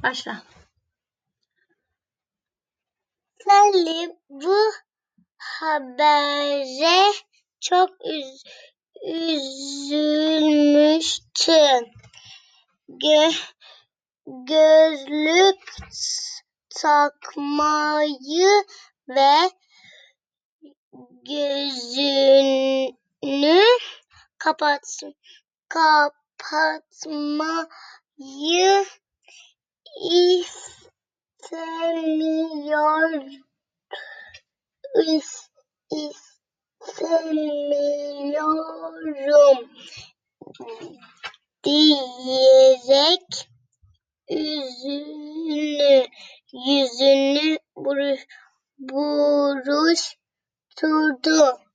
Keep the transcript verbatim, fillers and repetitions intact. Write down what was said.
Başla. Sally bu habere çok üz üzülmüştü. Gö gözlük takmayı ve gözünü kapat kapatmayı istemiyor istemiyorum diyerek yüzünü yüzünü buruş, buruşturdu.